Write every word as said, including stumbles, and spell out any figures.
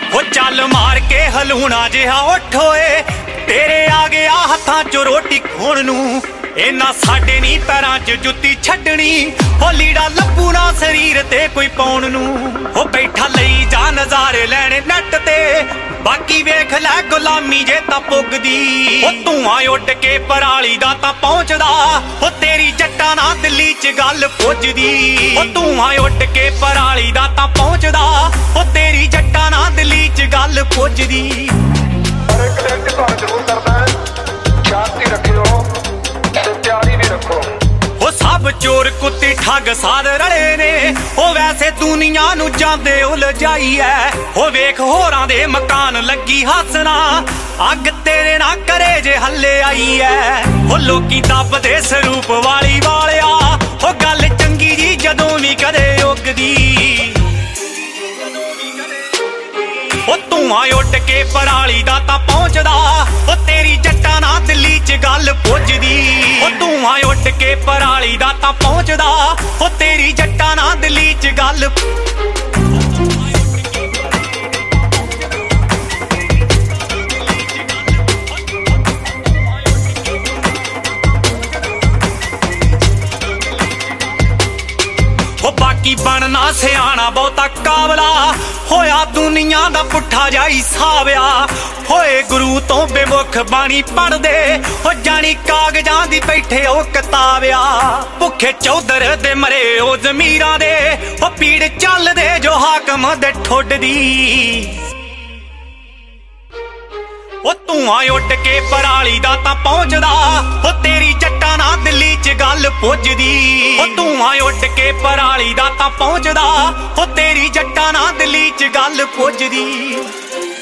हो चल मार के हलूना जिहा उठ होए तेरे आ गया हत्थां चो रोटी खोण नूं इन्ना साडे नी पैरां च जुत्ती छड्डनी हो लीड़ा लब्बू ना शरीर ते कोई पाउण नूं हो बैठा लई जा नज़ारे लैणे नैट ते बाकी वेख लै गुलामी जे तां पुगदी हो धुआं उड के पराली दा तां पहुंचदा हो तेरी जट्टा ना दिल्ली च गल पुजदी हो धुआं उड के पराली दा तां पहुंचदा हो तेरी जट्टा ना दिल्ली च गल पुजदी पर एक दिन तुहानू जरूर करदा है शांति रखियो तैयारी भी रखो हो सब चोर कुत्ते ठग साध रले ने हो वैसे दुनिया नू जांदे उलझाई है हो वेख होरां दे मकान लगी हसना अग तेरे ना करे जे हल्ले आई है हो लोकी दबदे सरूप वाली वालिया हो गल चंगी जी जदों भी कदे उगदी हो धुआं उड के पराली दा तां पहुंचदा हो तेरी जट्टा ना दिल्ली च गल पुजदी हो धुआं उड के पराली दा तां पहुंचदा हो तेरी जट्टा ना दिल्ली च गल हो बाकी बनना सियाना बहुता काबला होया दुनिया दा पुट्ठा जाई साविया होए गुरु तो बेमुख बाणी पढ़दे हो जानी कागजां दी बैठे ओ किताबिया भुखे चौधर दे मरे ओ जमीरां दे हो पीड़ चलदे जो हाकम दे ठुड दी हो धुआं उड के पराली दा तां पहुंचदा हो तेरी जट्टा ना दिल्ली च गल पुजदी हो धुआं उड के पराली दा तां पहुंचदा हो तेरी जट्टा ना दिल्ली च गल पुजदी।